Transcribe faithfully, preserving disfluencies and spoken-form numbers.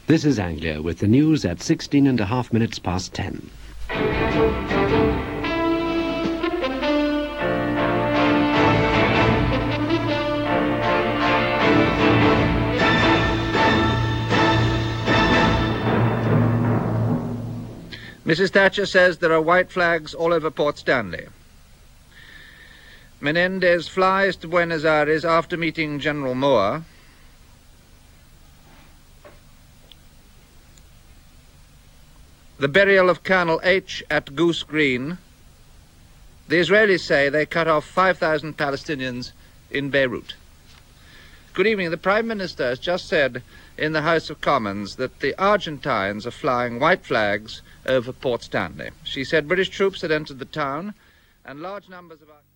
This is Anglia with the news at sixteen and a half minutes past ten. Missus Thatcher says there are white flags all over Port Stanley. Menendez flies to Buenos Aires after meeting General Moore. The burial of Colonel H at Goose Green. The Israelis say they cut off five thousand Palestinians in Beirut. Good evening. The Prime Minister has just said in the House of Commons that the Argentines are flying white flags over Port Stanley. She said British troops had entered the town and large numbers of our